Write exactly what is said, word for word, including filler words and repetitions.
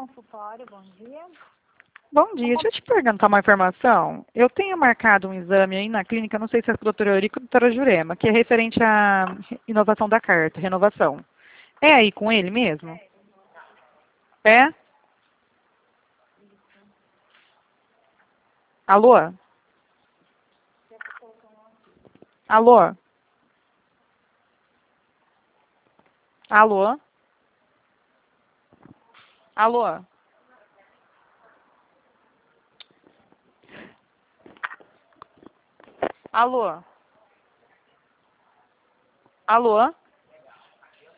consultório, bom dia. Bom dia, deixa eu te perguntar uma informação. Eu tenho marcado um exame aí na clínica, não sei se é com a doutora Eurico ou a doutora Jurema, que é referente à inovação da carta, renovação. É aí com ele mesmo? É? Alô? Alô? Alô? Alô? Alô? Alô?